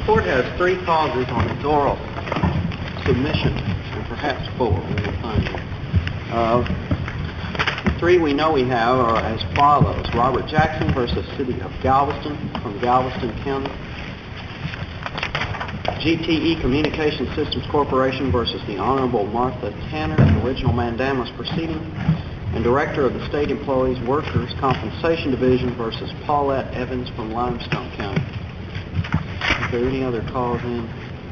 court has 3 causes on its oral submission, and perhaps 4, we will find. The 3 we know we have are as follows: Robert Jackson versus City of Galveston from Galveston County, GTE Communication Systems Corporation versus the Honorable Martha Tanner, original mandamus proceeding, and Director of the State Employees Workers Compensation Division versus Paulette Evans from Limestone County. Is there any other cause in?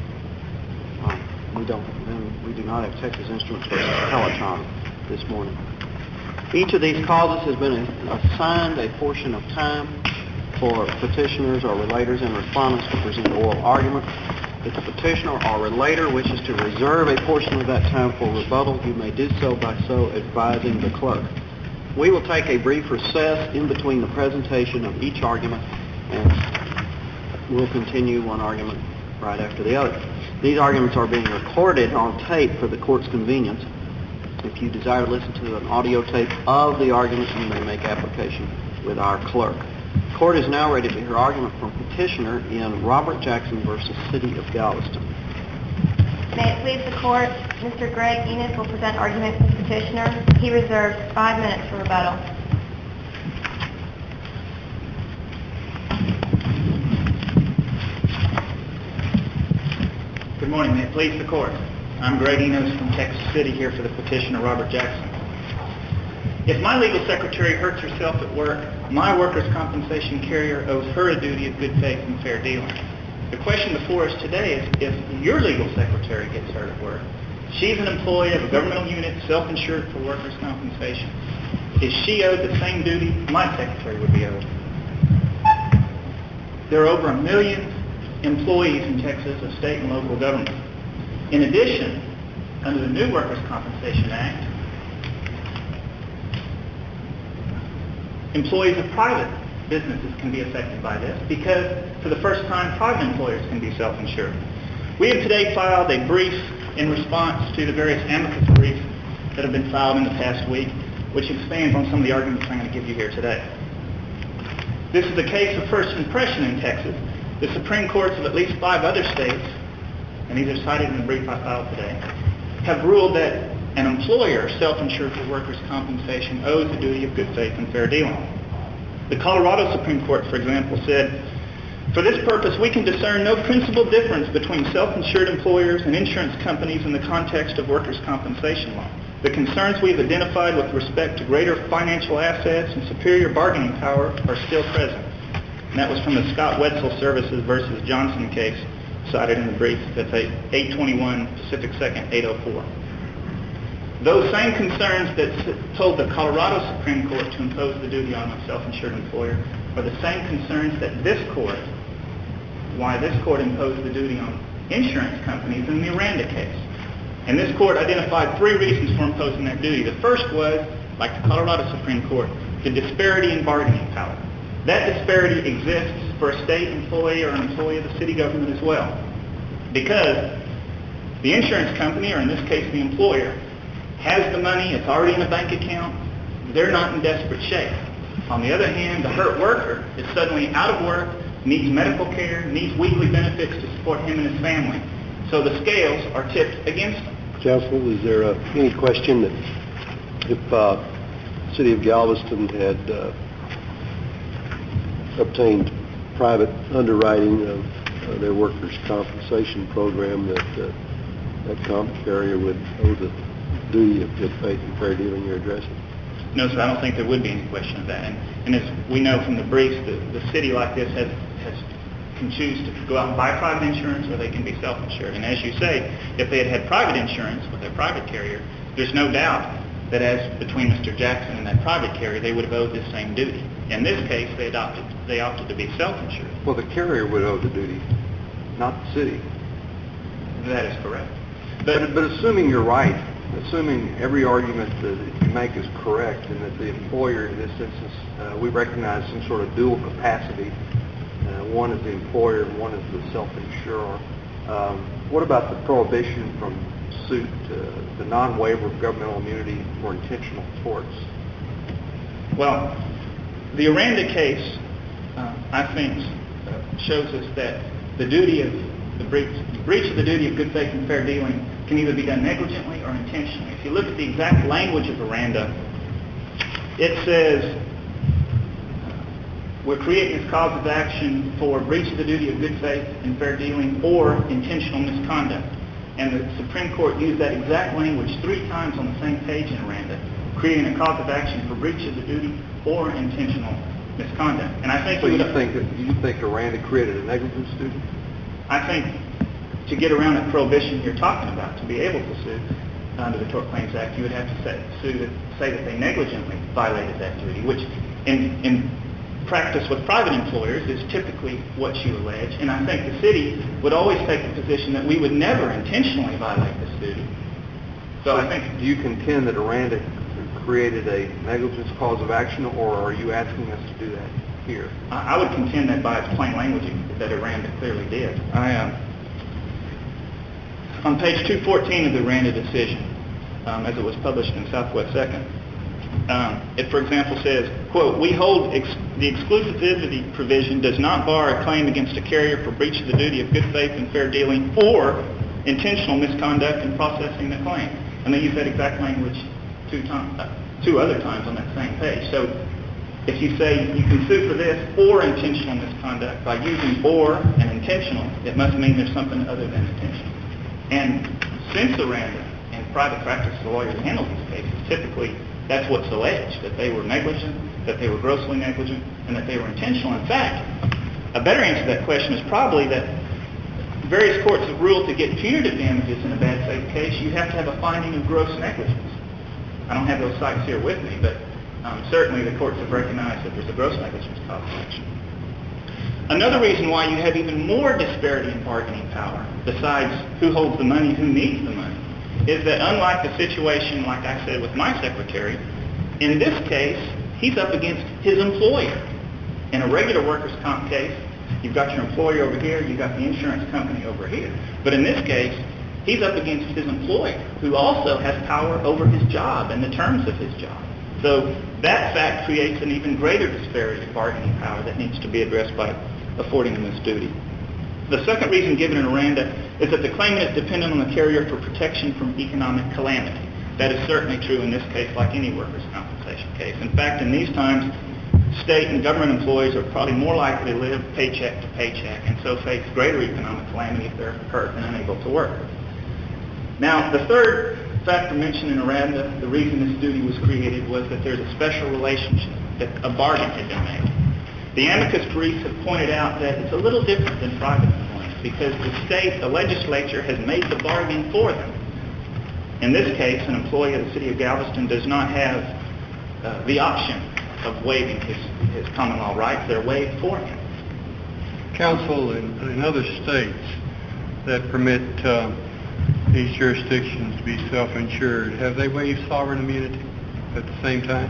We do not have Texas Instruments versus Peloton this morning. Each of these causes has been assigned a portion of time for petitioners or relators and respondents to present oral arguments. If the petitioner or relator wishes to reserve a portion of that time for rebuttal, you may do so by so advising the clerk. We will take a brief recess in between the presentation of each argument, and we'll continue one argument right after the other. These arguments are being recorded on tape for the court's convenience. If you desire to listen to an audio tape of the argument, you may make application with our clerk. The court is now ready to hear argument from petitioner in Robert Jackson versus City of Galveston. May it please the court, Mr. Greg Enos will present argument for petitioner. He reserves 5 minutes for rebuttal. Good morning. May it please the court. I'm Greg Enos from Texas City here for the petitioner Robert Jackson. If my legal secretary hurts herself at work, my workers' compensation carrier owes her a duty of good faith and fair dealing. The question before us today is if your legal secretary gets hurt at work, she's an employee of a governmental unit self-insured for workers' compensation. Is she owed the same duty my secretary would be owed? There are over 1 million employees in Texas of state and local government. In addition, under the new Workers' Compensation Act, employees of private businesses can be affected by this because, for the first time, private employers can be self-insured. We have today filed a brief in response to the various amicus briefs that have been filed in the past week, which expands on some of the arguments I'm going to give you here today. This is a case of first impression in Texas. The Supreme Courts of at least 5 other states, and these are cited in the brief I filed today, have ruled that an employer self-insured for workers' compensation owes a duty of good faith and fair dealing. The Colorado Supreme Court, for example, said, "For this purpose, we can discern no principal difference between self-insured employers and insurance companies in the context of workers' compensation law. The concerns we've identified with respect to greater financial assets and superior bargaining power are still present." And that was from the Scott Wetzel Services versus Johnson case, cited in the brief. That's 821 Pacific 2nd, 804. Those same concerns that told the Colorado Supreme Court to impose the duty on a self-insured employer are the same concerns that why this court imposed the duty on insurance companies in the Aranda case. And this court identified 3 reasons for imposing that duty. The first was, like the Colorado Supreme Court, the disparity in bargaining power. That disparity exists for a state employee or an employee of the city government as well, because the insurance company, or in this case the employer, has the money, it's already in a bank account, they're not in desperate shape. On the other hand, the hurt worker is suddenly out of work, needs medical care, needs weekly benefits to support him and his family. So the scales are tipped against them. Counsel, is there any question that if the City of Galveston had obtained private underwriting of their workers' compensation program that comp carrier would owe the duty of good faith and fair dealing you're addressing? No, sir, I don't think there would be any question of that. And as we know from the briefs, the city like this can choose to go out and buy private insurance, or they can be self-insured. And as you say, if they had private insurance with their private carrier, there's no doubt that as between Mr. Jackson and that private carrier, they would have owed this same duty. In this case, they opted to be self-insured. Well, the carrier would owe the duty, not the city. That is correct. But assuming you're right, assuming every argument that you make is correct, and that the employer in this instance, we recognize some sort of dual capacity, one is the employer and one is the self-insurer, what about the prohibition from suit, the non-waiver of governmental immunity for intentional torts? Well, the Aranda case, I think, shows us that the breach of the duty of good faith and fair dealing can either be done negligently or intentionally. If you look at the exact language of Aranda, it says we're creating this cause of action for breach of the duty of good faith and fair dealing or intentional misconduct. And the Supreme Court used that exact language 3 times on the same page in Aranda, creating a cause of action for breach of the duty or intentional misconduct. And I think So you think Aranda created a negligence duty? I think to get around the prohibition you're talking about, to be able to sue under the Tort Claims Act, you would have to say that they negligently violated that duty, which in practice with private employers is typically what you allege. And I think the city would always take the position that we would never intentionally violate this duty. So I think... Do you contend that Aranda created a negligence cause of action, or are you asking us to do that here? I would contend that by its plain language that Aranda clearly did. On page 214 of the Aranda decision, as it was published in Southwest Second, it, for example, says, quote, "We hold the exclusivity provision does not bar a claim against a carrier for breach of the duty of good faith and fair dealing or intentional misconduct in processing the claim." And they use that exact language 2 other times on that same page. So if you say you can sue for this or intentional misconduct by using or and intentional, it must mean there's something other than intentional. And since Aranda, in private practice, the lawyers handle these cases, typically that's what's alleged, that they were negligent, that they were grossly negligent, and that they were intentional. In fact, a better answer to that question is probably that various courts have ruled to get punitive damages in a bad faith case, you have to have a finding of gross negligence. I don't have those cites here with me, but certainly the courts have recognized that there's a gross negligence cause of action. Another reason why you have even more disparity in bargaining power, besides who holds the money, who needs the money, is that unlike the situation, like I said, with my secretary, in this case, he's up against his employer. In a regular workers' comp case, you've got your employer over here, you've got the insurance company over here. But in this case, he's up against his employer, who also has power over his job and the terms of his job. So that fact creates an even greater disparity of bargaining power that needs to be addressed by affording him this duty. The second reason given in Aranda is that the claimant is dependent on the carrier for protection from economic calamity. That is certainly true in this case, like any workers' compensation case. In fact, in these times, state and government employees are probably more likely to live paycheck to paycheck and so face greater economic calamity if they're hurt and unable to work. Now, the third factor mentioned in Aranda, the reason this duty was created, was that there's a special relationship, that a bargain had been made. The amicus briefs have pointed out that it's a little different than private employment because the legislature has made the bargain for them. In this case, an employee of the city of Galveston does not have the option of waiving his common law rights. They're waived for him. Counsel, in other states that permit these jurisdictions to be self-insured, have they waived sovereign immunity at the same time?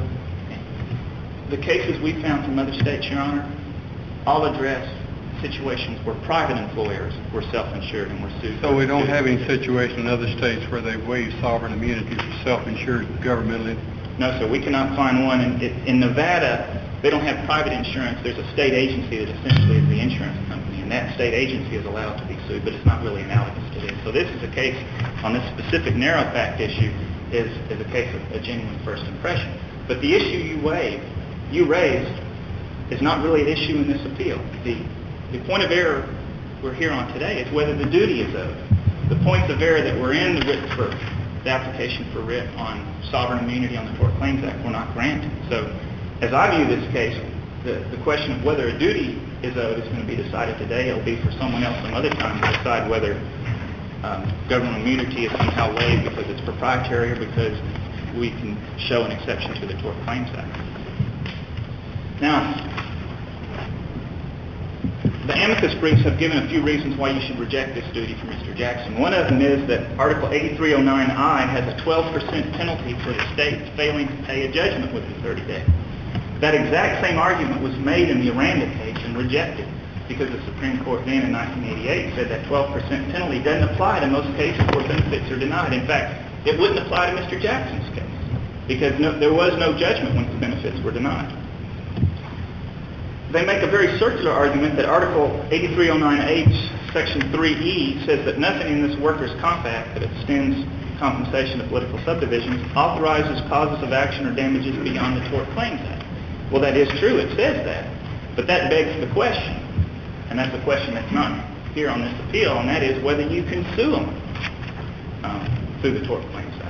The cases we found from other states, Your Honor, all address situations where private employers were self-insured and were sued. So we don't have any situation in other states where they waive sovereign immunity for self-insured governmental? No, sir. We cannot find one. In Nevada, they don't have private insurance. There's a state agency that essentially is the insurance company, and that state agency is allowed to be sued, but it's not really analogous to this. So this is a case on this specific narrow fact issue is a case of a genuine first impression. But the issue you raised is not really an issue in this appeal. The point of error we're here on today is whether the duty is owed. The points of error that were in the writ for the application for writ on sovereign immunity on the Tort Claims Act were not granted. So as I view this case, the question of whether a duty is owed is going to be decided today. It'll be for someone else some other time to decide whether governmental immunity is somehow waived because it's proprietary or because we can show an exception to the Tort Claims Act. Now, the amicus briefs have given a few reasons why you should reject this duty for Mr. Jackson. One of them is that Article 8309I has a 12% penalty for the state failing to pay a judgment within 30 days. That exact same argument was made in the Aranda case and rejected because the Supreme Court then in 1988 said that 12% penalty doesn't apply to most cases where benefits are denied. In fact, it wouldn't apply to Mr. Jackson's case because there was no judgment when the benefits were denied. They make a very circular argument that Article 8309H Section 3E says that nothing in this Workers' Comp Act that extends compensation to political subdivisions authorizes causes of action or damages beyond the Tort Claims Act. Well, that is true. It says that. But that begs the question, and that's a question that's not here on this appeal, and that is whether you can sue them through the Tort Claims Act.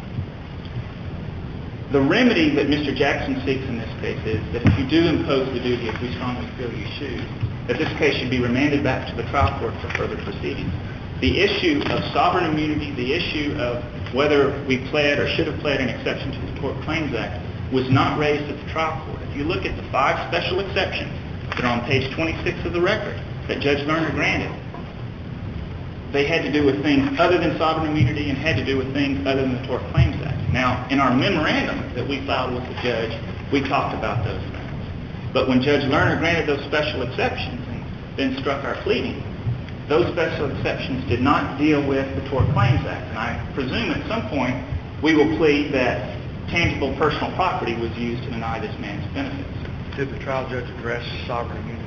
The remedy that Mr. Jackson seeks in this case is that if you do impose the duty, as we strongly feel you should, that this case should be remanded back to the trial court for further proceedings. The issue of sovereign immunity, the issue of whether we pled or should have pled an exception to the Tort Claims Act was not raised at the trial court. If you look at the 5 special exceptions that are on page 26 of the record that Judge Lerner granted, they had to do with things other than sovereign immunity and had to do with things other than the Tort Claims Act. Now, in our memorandum that we filed with the judge, we talked about those things. But when Judge Lerner granted those special exceptions and then struck our pleading, those special exceptions did not deal with the Tort Claims Act. And I presume at some point we will plead that tangible personal property was used to deny this man's benefits. Did the trial judge address sovereign immunity?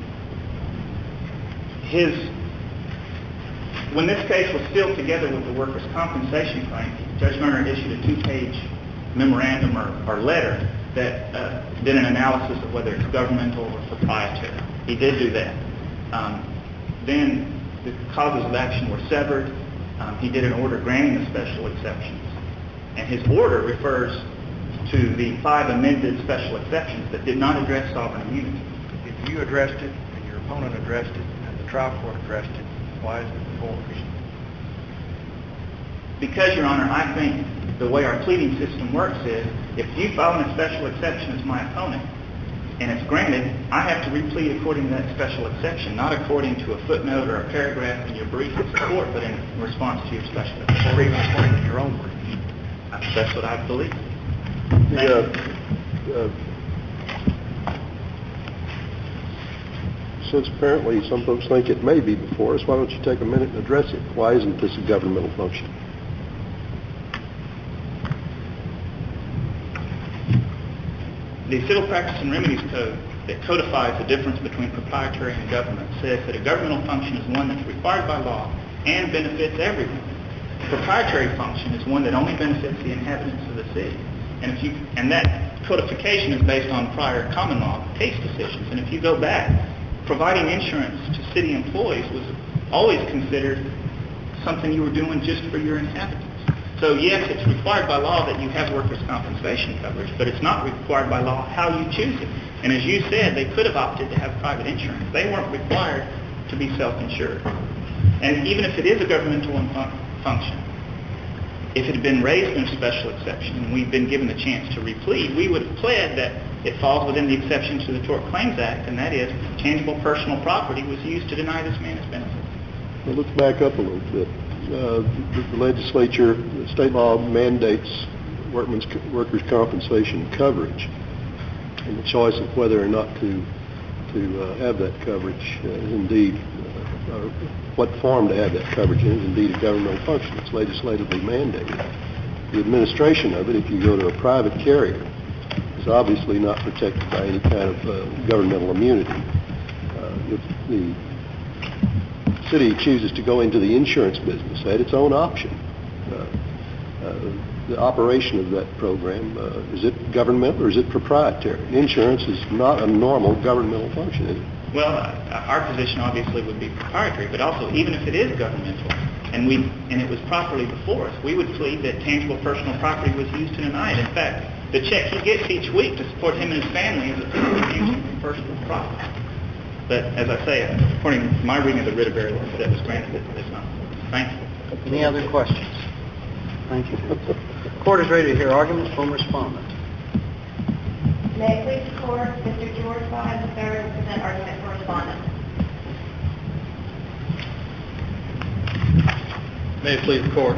When this case was still together with the workers' compensation claim, Judge Lerner issued a 2-page memorandum or letter that did an analysis of whether it's governmental or proprietary. He did do that. Then the causes of action were severed. He did an order granting the special exceptions. And his order refers to the 5 amended special exceptions that did not address sovereign immunity. If you addressed it and your opponent addressed it and the trial court addressed it, why is it before us? Because, Your Honor, I think the way our pleading system works is if you file a special exception as my opponent and it's granted, I have to replead according to that special exception, not according to a footnote or a paragraph in your brief in support, but in response to your special exception. Or even according to your own brief. That's what I believe. Since apparently some folks think it may be before us, why don't you take a minute and address it? Why isn't this a governmental function? The Civil Practice and Remedies Code that codifies the difference between proprietary and government says that a governmental function is one that's required by law and benefits everyone. A proprietary function is one that only benefits the inhabitants of the city. And that codification is based on prior common law case decisions. And if you go back, providing insurance to city employees was always considered something you were doing just for your inhabitants. So yes, it's required by law that you have workers' compensation coverage, but it's not required by law how you choose it. And as you said, they could have opted to have private insurance. They weren't required to be self-insured. And even if it is a governmental function, if it had been raised in a special exception and we'd been given the chance to replead, we would have pled that it falls within the exception to the Tort Claims Act, and that is tangible personal property was used to deny this man his benefits. Well, let's back up a little bit. The legislature, the state law mandates workers' compensation coverage, and the choice of whether or not to have that coverage is indeed, or what form to have that coverage in is indeed a governmental function. It's legislatively mandated. The administration of it, if you go to a private carrier, is obviously not protected by any kind of governmental immunity. If the city chooses to go into the insurance business at its own option, the operation of that program, is it governmental or is it proprietary? Insurance is not a normal governmental function, is it? Well, our position obviously would be proprietary, but also even if it is governmental and it was properly before us, we would plead that tangible personal property was used to deny it. In fact, the check he gets each week to support him and his family is a tangible personal property. But as I say, according to my reading of the writ of burial that was granted, it's not. Thank you. Any other questions? Thank you. The court is ready to hear arguments from respondents. May it please the court, Mr. George Bond III will present argument for respondent. May it please the court.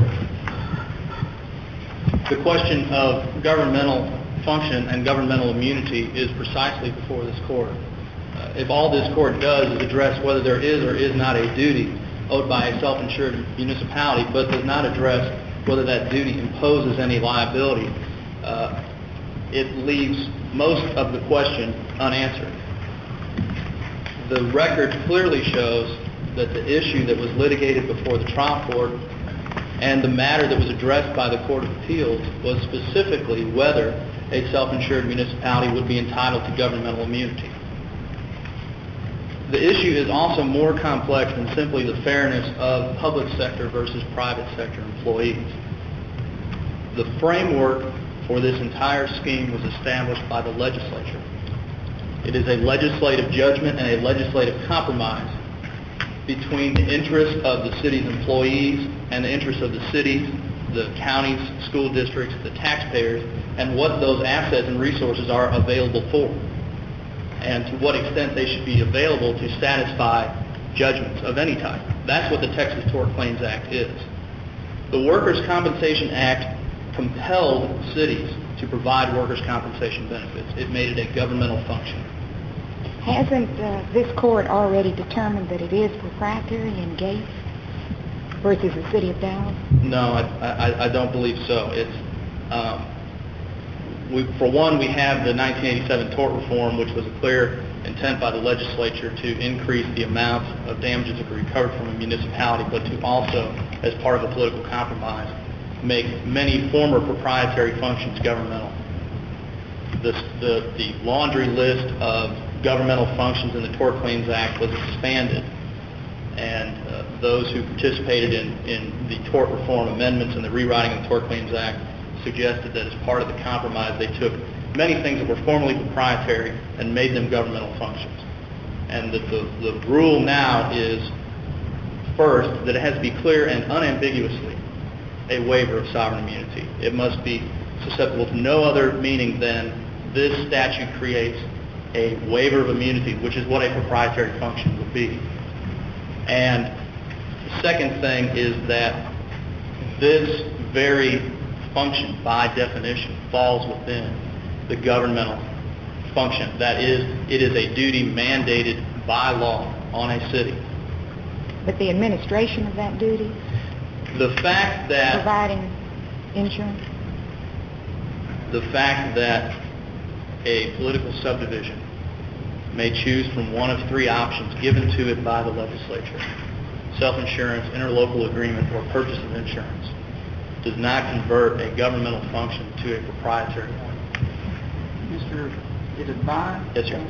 The question of governmental function and governmental immunity is precisely before this court. If all this court does is address whether there is or is not a duty owed by a self-insured municipality, but does not address whether that duty imposes any liability, it leaves most of the question unanswered. The record clearly shows that the issue that was litigated before the trial court and the matter that was addressed by the Court of Appeals was specifically whether a self-insured municipality would be entitled to governmental immunity. The issue is also more complex than simply the fairness of public sector versus private sector employees. The framework for this entire scheme was established by the legislature. It is a legislative judgment and a legislative compromise between the interests of the city's employees and the interests of the cities, the counties, school districts, the taxpayers, and what those assets and resources are available for, and to what extent they should be available to satisfy judgments of any type. That's what the Texas Tort Claims Act is. The Workers' Compensation Act compelled cities to provide workers' compensation benefits. It made it a governmental function. Hasn't this court already determined that it is proprietary in Gates versus the City of Dallas? No, I don't believe so. It's for one, we have the 1987 tort reform, which was a clear intent by the legislature to increase the amount of damages that were recovered from a municipality, but to also, as part of a political compromise, make many former proprietary functions governmental. The laundry list of governmental functions in the Tort Claims Act was expanded, and those who participated in the tort reform amendments and the rewriting of the Tort Claims Act suggested that as part of the compromise they took many things that were formerly proprietary and made them governmental functions. And the rule now is, first, that it has to be clear and unambiguously a waiver of sovereign immunity. It must be susceptible to no other meaning than this statute creates a waiver of immunity, which is what a proprietary function would be. And the second thing is that this very function, by definition, falls within the governmental function. That is, it is a duty mandated by law on a city. But the administration of that duty? The fact that... Providing insurance? The fact that a political subdivision may choose from one of three options given to it by the legislature: self-insurance, interlocal agreement, or purchase of insurance, does not convert a governmental function to a proprietary one. Mr. Vine? Yes, sir.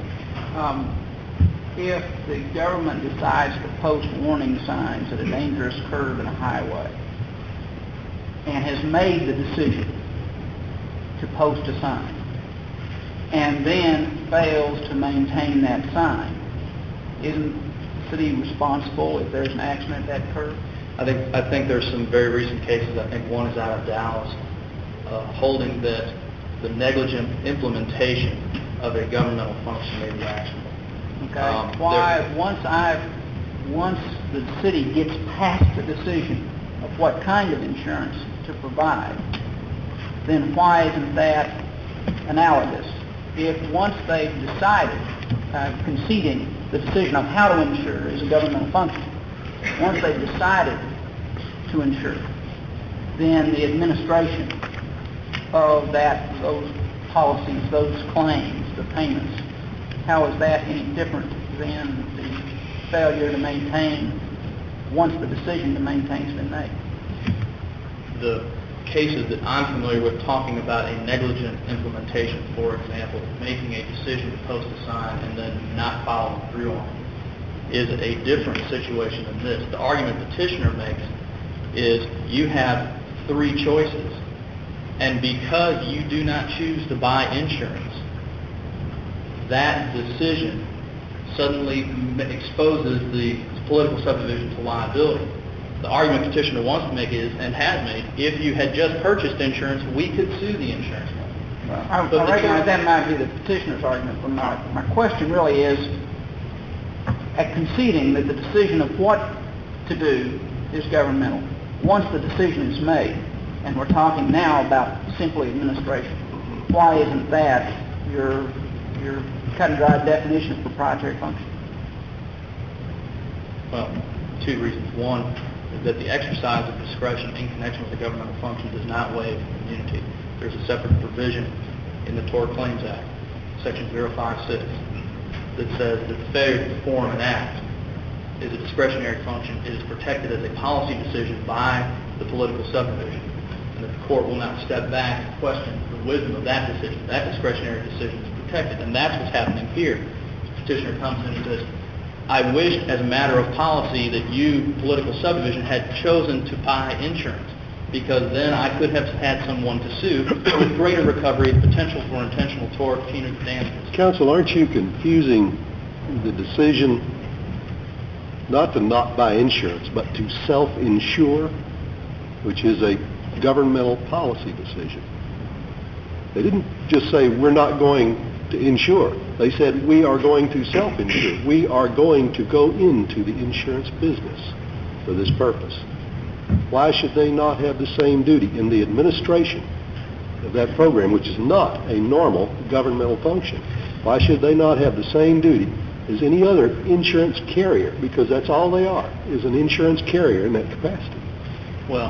If the government decides to post warning signs at a dangerous curve in a highway and has made the decision to post a sign and then fails to maintain that sign, isn't the city responsible if there's an accident at that curve? I think there's some very recent cases. I think one is out of Dallas, holding that the negligent implementation of a governmental function may be actionable. Okay. Once the city gets past the decision of what kind of insurance to provide, then why isn't that analogous? If once they've decided, conceding the decision of how to insure is a governmental function, once they've decided to insure, then the administration of those policies, those claims, the payments, how is that any different than the failure to maintain once the decision to maintain has been made? The cases that I'm familiar with talking about a negligent implementation, for example, making a decision to post a sign and then not following through on it, is a different situation than this. The argument petitioner makes is you have three choices, and because you do not choose to buy insurance, that decision suddenly exposes the political subdivision to liability. The argument petitioner wants to make is, and has made, if you had just purchased insurance, we could sue the insurance company. Well, I recognize that might be the petitioner's argument, but my question really is, at conceding that the decision of what to do is governmental, once the decision is made, and we're talking now about simply administration, why isn't that your cut and dry definition of proprietary function? Well, two reasons. One is that the exercise of discretion in connection with the governmental function does not waive immunity. There's a separate provision in the Tort Claims Act, Section 056, that says that the failure to perform an act is a discretionary function. It is protected as a policy decision by the political subdivision, and that the court will not step back and question the wisdom of that decision. That discretionary decision is protected, and that's what's happening here. The petitioner comes in and says, I wish, as a matter of policy, that you, political subdivision, had chosen to buy insurance, because then I could have had someone to sue with greater recovery and potential for intentional tort, punitive damages. Counsel, aren't you confusing the decision not to not buy insurance, but to self-insure, which is a governmental policy decision? They didn't just say, we're not going to insure. They said, we are going to self-insure. We are going to go into the insurance business for this purpose. Why should they not have the same duty in the administration of that program, which is not a normal governmental function? Why should they not have the same duty as any other insurance carrier? Because that's all they are, is an insurance carrier in that capacity. Well,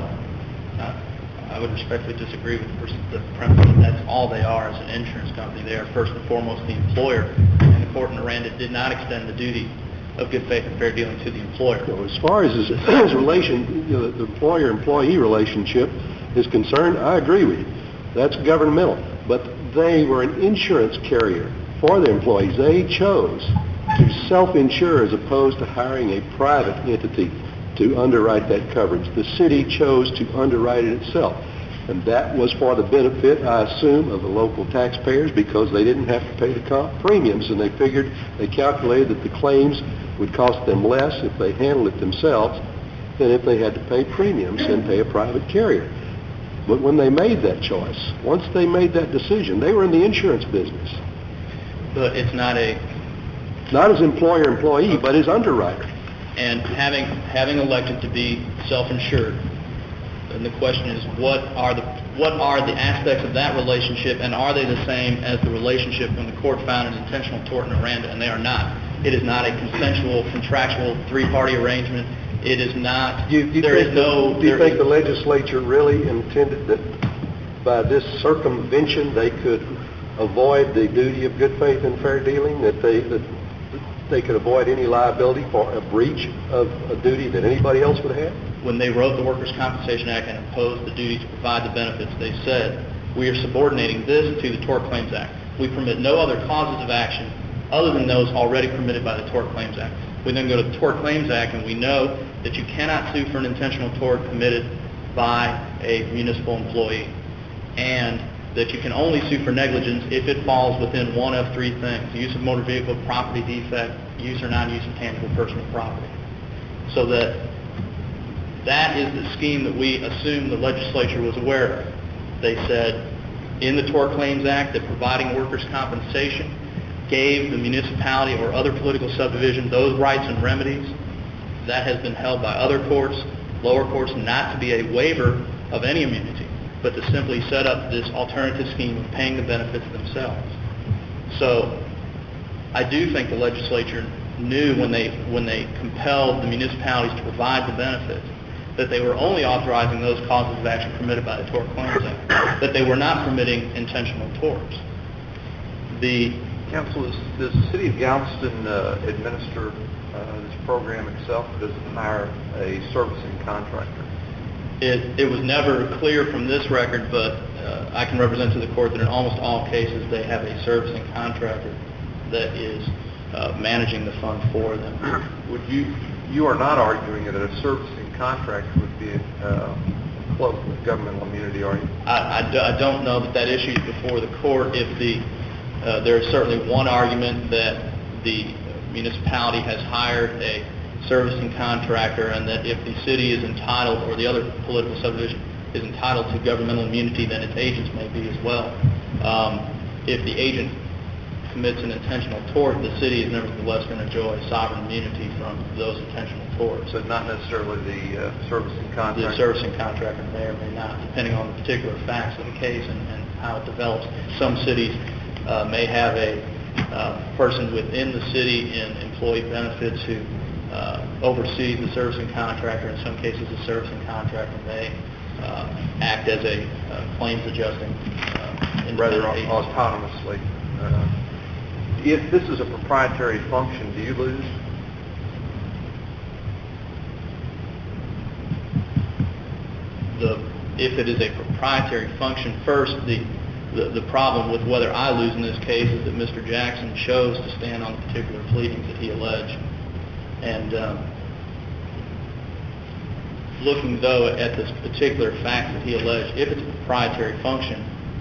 I would respectfully disagree with the premise that that's all they are as an insurance company. They are first and foremost the employer, and the court in Aranda did not extend the duty of good faith and fair dealing to the employer. So as far as his relation, the employer-employee relationship is concerned, I agree with you. That's governmental. But they were an insurance carrier for their employees. They chose to self-insure as opposed to hiring a private entity to underwrite that coverage. The city chose to underwrite it itself. And that was for the benefit, I assume, of the local taxpayers, because they didn't have to pay the comp premiums, and they calculated that the claims would cost them less if they handled it themselves than if they had to pay premiums and pay a private carrier. But when they made that choice, once they made that decision, they were in the insurance business. But it's not as employer-employee, but as underwriter. And having elected to be self-insured, and the question is, what are the aspects of that relationship, and are they the same as the relationship when the court found an intentional tort in Aranda? And they are not. It is not a consensual, contractual, three-party arrangement. It is not. Do you think the legislature really intended that by this circumvention they could avoid the duty of good faith and fair dealing, that they could avoid any liability for a breach of a duty that anybody else would have? When they wrote the Workers' Compensation Act and imposed the duty to provide the benefits, they said, we are subordinating this to the Tort Claims Act. We permit no other causes of action other than those already permitted by the Tort Claims Act. We then go to the Tort Claims Act, and we know that you cannot sue for an intentional tort committed by a municipal employee, and that you can only sue for negligence if it falls within one of three things: use of motor vehicle, property defect, use or non-use of tangible personal property. So that is the scheme that we assume the legislature was aware of. They said in the Tort Claims Act that providing workers' compensation gave the municipality or other political subdivision those rights and remedies. That has been held by other courts, lower courts, not to be a waiver of any immunity, but to simply set up this alternative scheme of paying the benefits themselves. So I do think the legislature knew when they compelled the municipalities to provide the benefits that they were only authorizing those causes of action permitted by the Tort Claims Act, that they were not permitting intentional torts. Counsel, does the City of Galveston administer this program itself, or does it hire a servicing contractor? It was never clear from this record, but I can represent to the court that in almost all cases they have a servicing contractor that is managing the fund for them. You are not arguing that a servicing contractor would be cloaked with governmental immunity, are you? I don't know that issue is before the court. There is certainly one argument that the municipality has hired a servicing contractor, and that if the city is entitled, or the other political subdivision is entitled to governmental immunity, then its agents may be as well. If the agent commits an intentional tort, the city is nevertheless going to enjoy sovereign immunity from those intentional torts. So not necessarily the servicing contractor? The servicing contractor may or may not, depending on the particular facts of the case and how it develops. Some cities may have a person within the city in employee benefits who oversees the servicing contractor. In some cases, the servicing contractor may act as a claims adjusting rather autonomously. agency. 'If this is a proprietary function, do you lose? if it is a proprietary function, first, the problem with whether I lose in this case is that Mr. Jackson chose to stand on the particular pleadings that he alleged. And looking, though, at this particular fact that he alleged, if it's a proprietary function,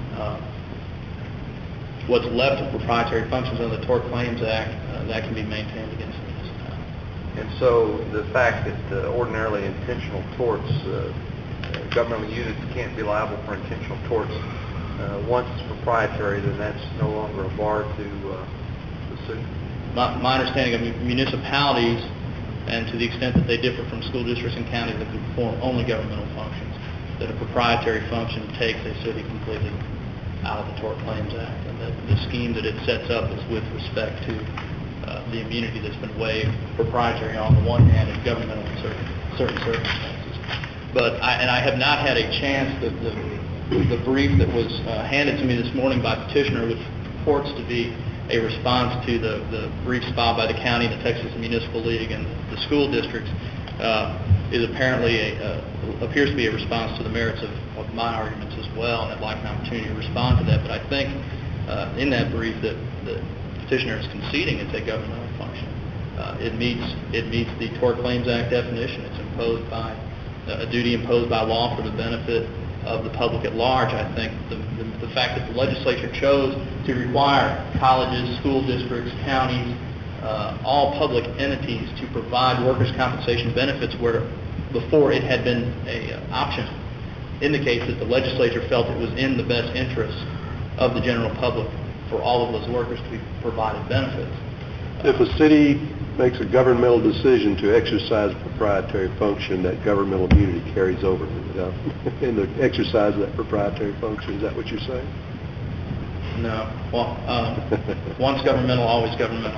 what's left of proprietary functions under the Tort Claims Act, that can be maintained against the municipality. And so the fact that ordinarily intentional torts, governmental units can't be liable for intentional torts, once it's proprietary, then that's no longer a bar to the suit? My understanding of municipalities, and to the extent that they differ from school districts and counties that perform only governmental functions, that a proprietary function takes a city completely out of the Tort Claims Act, and that the scheme that it sets up is with respect to the immunity that's been waived, proprietary on the one hand and governmental in certain circumstances. But I have not had a chance, the brief that was handed to me this morning by petitioner, which purports to be a response to the briefs filed by the county, the Texas Municipal League, and the school districts, is apparently appears to be a response to the merits of my arguments as well, and I'd like an opportunity to respond to that. But I think in that brief that the petitioner is conceding it's a governmental function. It meets the Tort Claims Act definition. It's imposed by a duty imposed by law for the benefit of the public at large. I think the fact that the legislature chose to require colleges, school districts, counties, all public entities to provide workers' compensation benefits where before it had been an option indicates that the legislature felt it was in the best interest of the general public for all of those workers to be provided benefits. If a city makes a governmental decision to exercise a proprietary function, that governmental immunity carries over in the exercise of that proprietary function. Is that what you're saying? No. Well, once governmental, always governmental.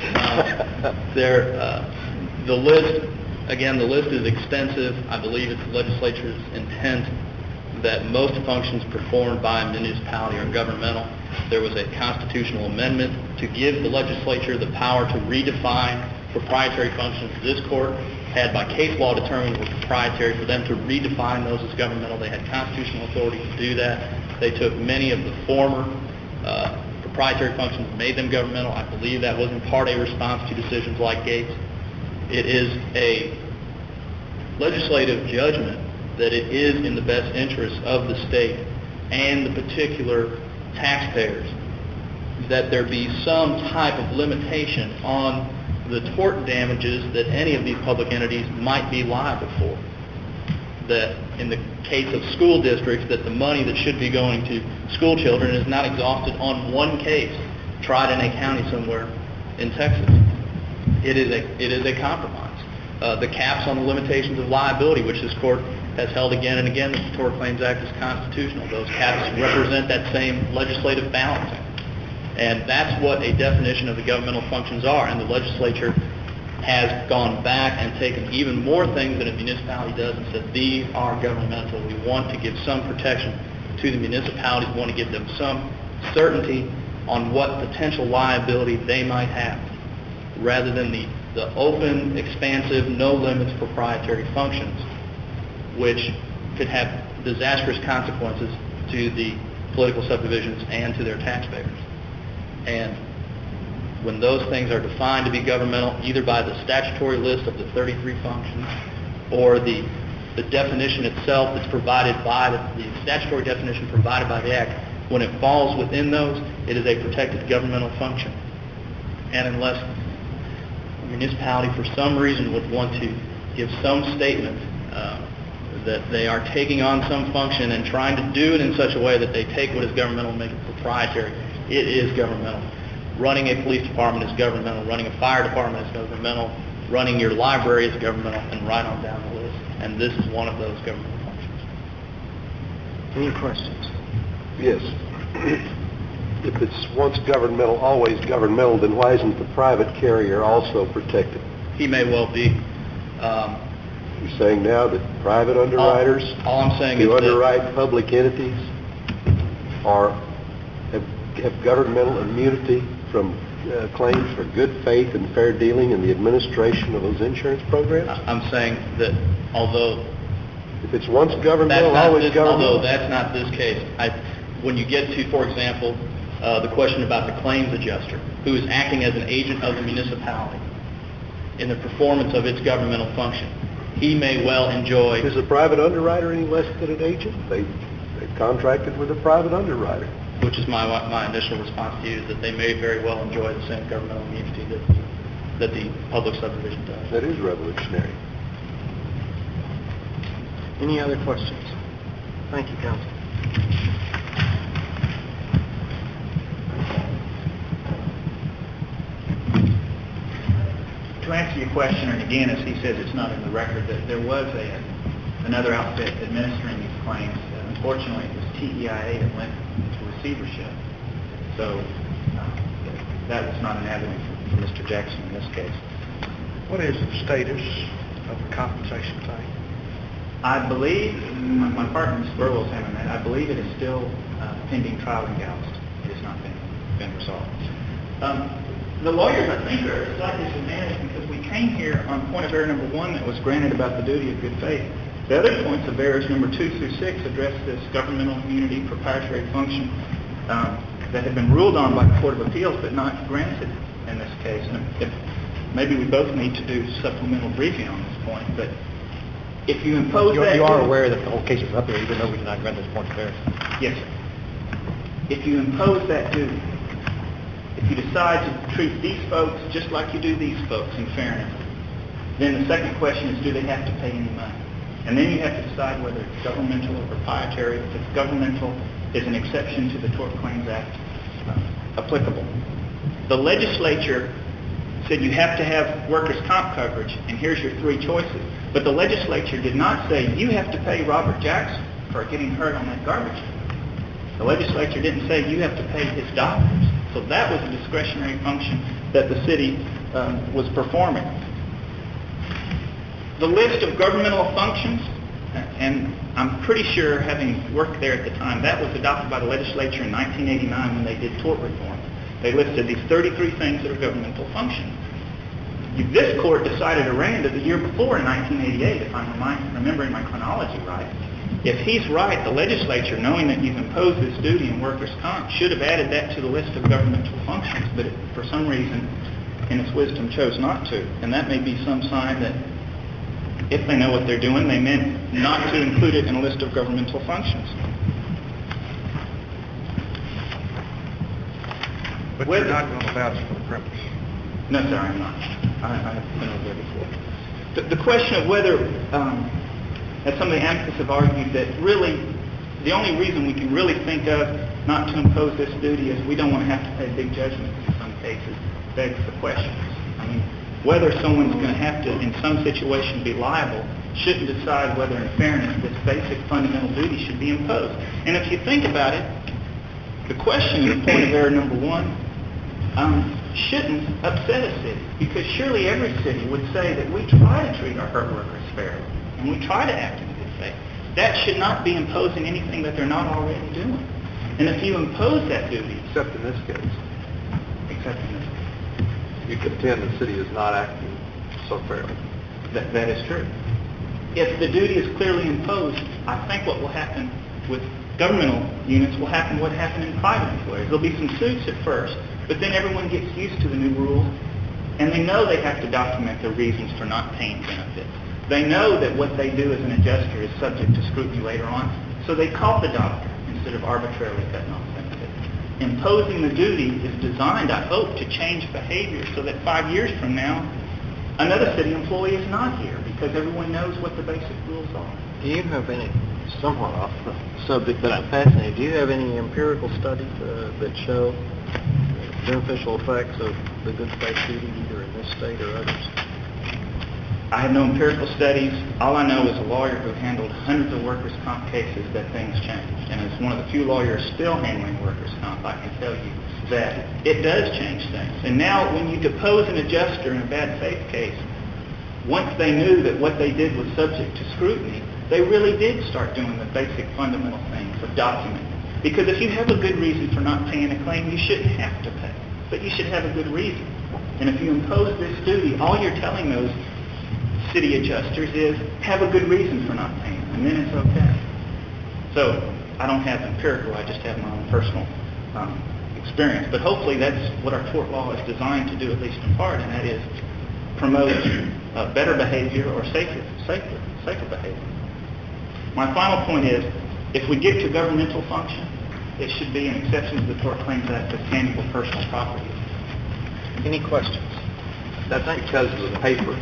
The list is extensive. I believe it's the legislature's intent that most functions performed by a municipality are governmental. There was a constitutional amendment to give the legislature the power to redefine proprietary functions. This court had, by case law, determined it was proprietary for them to redefine those as governmental. They had constitutional authority to do that. They took many of the former proprietary functions and made them governmental. I believe that was in part a response to decisions like Gates. It is a legislative judgment that it is in the best interest of the state and the particular taxpayers that there be some type of limitation on the tort damages that any of these public entities might be liable for. That in the case of school districts, that the money that should be going to school children is not exhausted on one case tried in a county somewhere in Texas. It is a compromise. The caps on the limitations of liability, which this court has held again and again that the Tort Claims Act is constitutional. Those caps represent that same legislative balancing. And that's what a definition of the governmental functions are. And the legislature has gone back and taken even more things than a municipality does and said, these are governmental. We want to give some protection to the municipalities. We want to give them some certainty on what potential liability they might have, rather than the open, expansive, no limits proprietary functions, which could have disastrous consequences to the political subdivisions and to their taxpayers. And when those things are defined to be governmental, either by the statutory list of the 33 functions or the definition itself that's provided by the statutory definition provided by the Act, when it falls within those, it is a protected governmental function. And unless a municipality for some reason would want to give some statement that they are taking on some function and trying to do it in such a way that they take what is governmental and make it proprietary, it is governmental. Running a police department is governmental. Running a fire department is governmental. Running your library is governmental, and right on down the list. And this is one of those governmental functions. Any questions? Yes. If it's once governmental, always governmental, then why isn't the private carrier also protected? He may well be. You're saying now that private underwriters all I'm saying who is underwrite public entities have governmental immunity from claims for good faith and fair dealing in the administration of those insurance programs? I'm saying that although If it's once That's governmental, not always this, governmental. although that's not this case. When you get to, for example, the question about the claims adjuster, who is acting as an agent of the municipality in the performance of its governmental function, he may well enjoy... Is a private underwriter any less than an agent? They've contracted with a private underwriter. Which is my initial response to you, is that they may very well enjoy the same governmental immunity that the public subdivision does. That is revolutionary. Any other questions? Thank you, Counsel. To answer your question, and again, as he says, it's not in the record, that there was another outfit administering these claims. Unfortunately, it was TEIA that went into receivership. So that was not an avenue for Mr. Jackson in this case. What is the status of the compensation claim? I believe, my partner, Ms. Burwell's handling that, I believe it is still pending trial in Galveston. It has not been resolved. The lawyers, I think, are slightly disadvantaged because we came here on point of error number 1 that was granted about the duty of good faith. The other points of errors, number 2 through 6, address this governmental immunity proprietary function that had been ruled on by the Court of Appeals but not granted in this case. And maybe we both need to do supplemental briefing on this point, but if you impose that... You are aware that the whole case is up here even though we did not grant this point of error? Yes, sir. If you impose that duty, if you decide to treat these folks just like you do these folks in fairness, then the second question is, do they have to pay any money? And then you have to decide whether it's governmental or proprietary. If it's governmental, is an exception to the Tort Claims Act applicable? The legislature said you have to have workers' comp coverage, and here's your 3 choices. But the legislature did not say you have to pay Robert Jackson for getting hurt on that garbage truck. The legislature didn't say you have to pay his doctors. So that was a discretionary function that the city was performing. The list of governmental functions, and I'm pretty sure, having worked there at the time, that was adopted by the legislature in 1989 when they did tort reform. They listed these 33 things that are governmental functions. This court decided Aranda the year before in 1988, if I'm remembering my chronology right. If he's right, the legislature, knowing that you've imposed this duty in workers' comp, should have added that to the list of governmental functions, but it, for some reason, in its wisdom, chose not to. And that may be some sign that if they know what they're doing, they meant not to include it in a list of governmental functions. But you're not going to vouch for the premise? No, sir, I'm not. I've been over there before. The question of whether, as some of the advocates have argued, that really the only reason we can really think of not to impose this duty is we don't want to have to pay big judgments in some cases, begs the questions. I mean, whether someone's going to have to, in some situation, be liable shouldn't decide whether, in fairness, this basic fundamental duty should be imposed. And if you think about it, the question in point of error number 1 shouldn't upset a city, because surely every city would say that we try to treat our hurt workers fairly, and we try to act in good faith. That should not be imposing anything that they're not already doing. And if you impose that duty... Except in this case. Except in this case. You contend the city is not acting so fairly. That is true. If the duty is clearly imposed, I think what will happen with governmental units will happen what happened in private employers. There'll be some suits at first, but then everyone gets used to the new rules, and they know they have to document their reasons for not paying benefits. They know that what they do as an adjuster is subject to scrutiny later on, so they call the doctor instead of arbitrarily cutting off benefits. Imposing the duty is designed, I hope, to change behavior so that 5 years from now, another city employee is not here because everyone knows what the basic rules are. Do you have any, somewhat off the subject, but I'm fascinated, do you have any empirical studies that show beneficial effects of the good faith duty either in this state or others? I have no empirical studies. All I know is a lawyer who handled hundreds of workers' comp cases that things changed. And as one of the few lawyers still handling workers' comp, I can tell you that it does change things. And now when you depose an adjuster in a bad faith case, once they knew that what they did was subject to scrutiny, they really did start doing the basic fundamental things of documenting. Because if you have a good reason for not paying a claim, you shouldn't have to pay. But you should have a good reason. And if you impose this duty, all you're telling those city adjusters is have a good reason for not paying. And then it's okay. So I don't have empirical, I just have my own personal experience. But hopefully that's what our tort law is designed to do, at least in part, and that is promote better behavior or safer behavior. My final point is, if we get to governmental function, it should be an exception to the Tort Claims Act of tangible personal property. Any questions? That's because of the paper.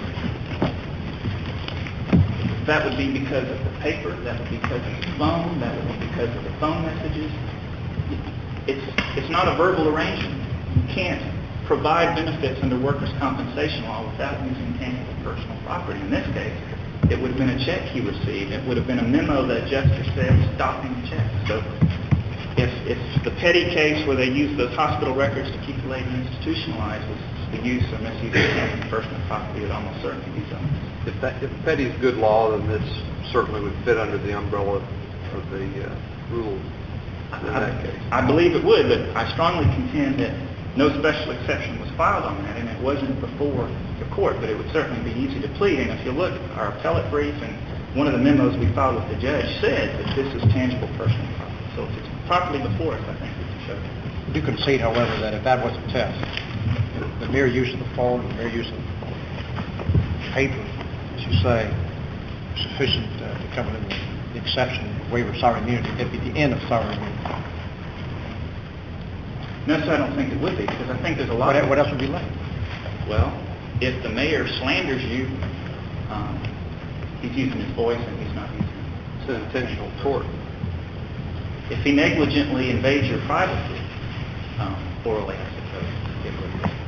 That would be because of the paper, that would be because of the phone, that would be because of the phone messages. It's not a verbal arrangement. You can't provide benefits under workers' compensation law without using tangible personal property. In this case, it would have been a check he received. It would have been a memo that adjuster said stopping the check. So if the petty case where they use those hospital records to keep the lady institutionalized was the use or misuse of tangible personal property, it would almost certainly be so. If petty is good law, then this certainly would fit under the umbrella of the rule in that case. I believe it would, but I strongly contend that no special exception was filed on that, and it wasn't before the court, but it would certainly be easy to plead. And if you look, our appellate brief and one of the memos we filed with the judge said that this is tangible personal property. So if it's properly before us, I think we can show that. You concede, however, that if that was a test, the mere use of the phone, the mere use of paper, as you say, sufficient to come in the exception, waiver of sovereign immunity, it'd be the end of sovereign immunity. No, sir, I don't think it would be, because I think there's a lot of... What else would be left? Well, if the mayor slanders you, he's using his voice and he's not using it. It's an intentional tort. If he negligently invades your privacy, orally, I suppose, it would be.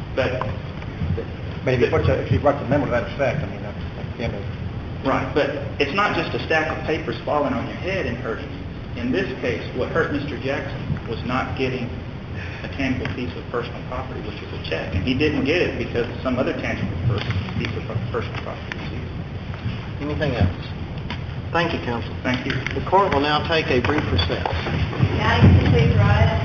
But if he writes a memo to that effect, I mean, that's the end of it. Right, but it's not just a stack of papers falling on your head and hurting you. In this case, what hurt Mr. Jackson was not getting a tangible piece of personal property, which was a check. And he didn't get it because some other tangible piece of personal property was used. Anything else? Thank you, counsel. Thank you. The court will now take a brief recess. Now you can please rise.